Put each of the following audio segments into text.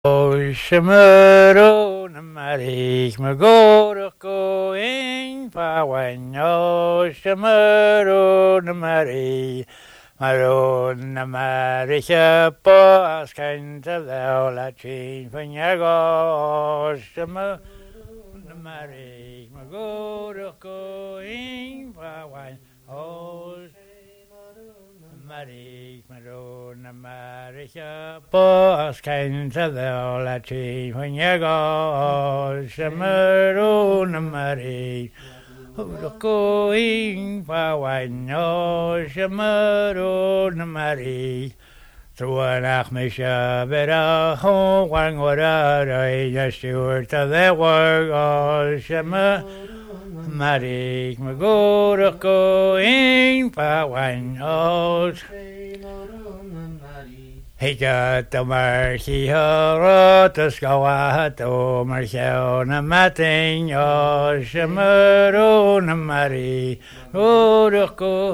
Shimmeru Namarich Magoroko in Pawano Shimmeru Namari Maron Namaricha Poas Kanta Laula Chin Panyago Shimmeru Namarich Magoroko in Pawano Marik Marona Maricha Poas Kanta Laula Chin Panyago Shimmeru Namari Uroko in Pawano Shimmeru Namari Truanach Misha Vera Ho Wangora Yashur to the world Shimmeru Marik Magoroko in Pawano Hika Marki Horotas Gawato Marcel Namating Shimmeru Namari Uroko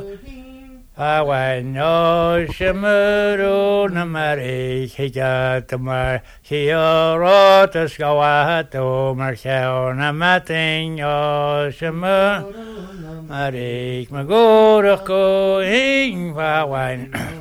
Pawano Shimmeru Namari Hika Marki Horotas Gawato Marcel Namating Shimmeru Marik Magoroko in Pawano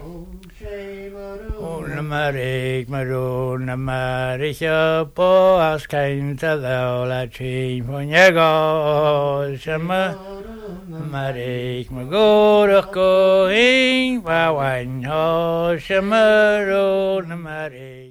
Namarik Maruna Marisha Poas Kanta Laula Chin Panyago Shama Marik Magoroko in Pawano Shamaru Namarik